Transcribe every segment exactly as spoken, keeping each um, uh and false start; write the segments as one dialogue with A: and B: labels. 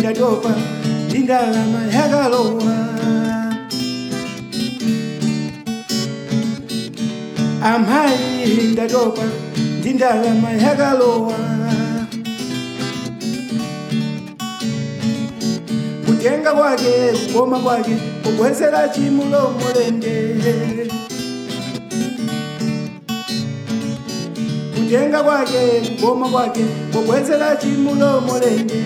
A: ndatopa ndindalama yakalowa amayi ndatopa ndindalama yakalowa kutenga kwake kugoma kwake kubwezera chimulo mulende kutenga kwake kugoma kwake kubwezera chimulo mulende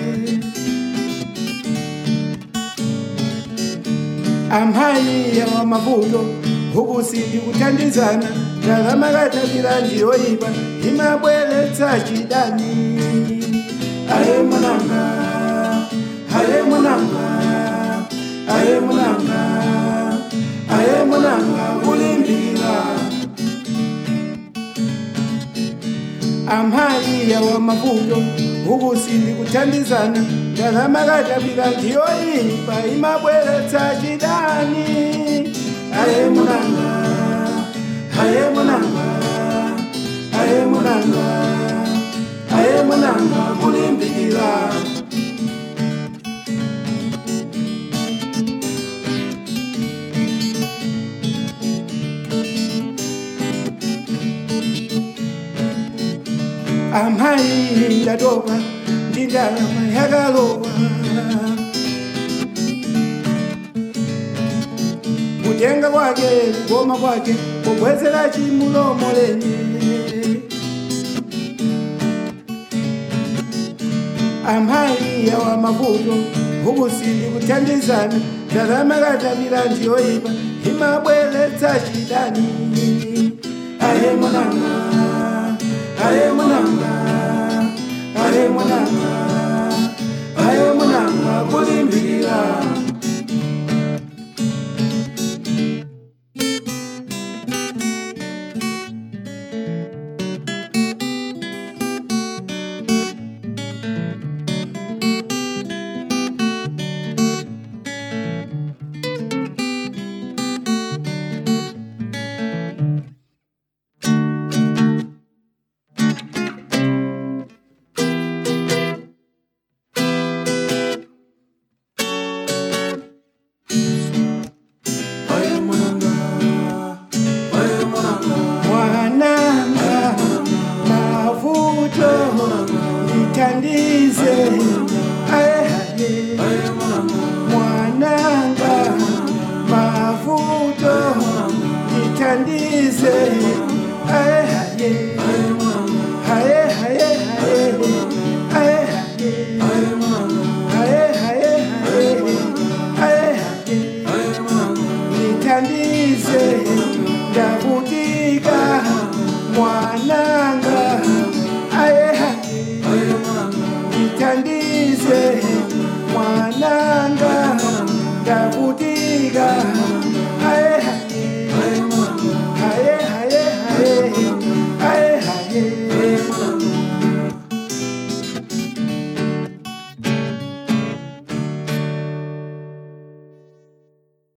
A: amayi yawa mavuto huku sindi kutandizana ndalama katapira ndiyoipa imabweretsa chidani aye mwananga aye mwananga aye mwananga aye mwananga kulimbira amayi yawa mavuto huku sindi kutandizana ndalama katapira ndiyoipa imabweretsa chidani aye mwananga aye mwananga aye mwananga aye mwananga kulimbikira amayi ndatopa ndindalama yakalowa kutenga kwake kugoma kwake kubwezera chimulo mulende amayi yawa mavuto huku sindi kutandizana ndalama katapira ndiyoipa imabweretsa chidani aye mwananga aye mwananga aye mwananga aye mwananga kulimbikira nitandize aye aye mwananga mavuto nitandize aye aye aye aye aye aye aye nitandize ndavutika mwananga aye nitandize mwananga ndavutika